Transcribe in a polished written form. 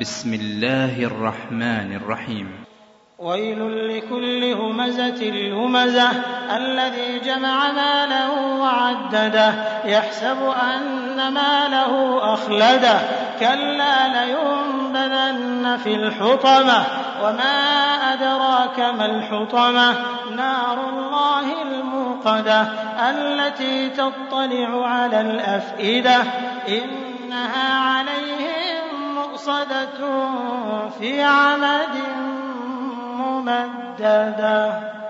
بسم الله الرحمن الرحيم. ويل لكل همزة لمزة الذي جمع ماله وعدده يحسب أن ماله أخلده كلا لينبذن في الحطمة وما أدراك ما الحطمة نار الله الموقدة التي تطلع على الأفئدة إنها عليهم مؤصدة في عمد ممددة.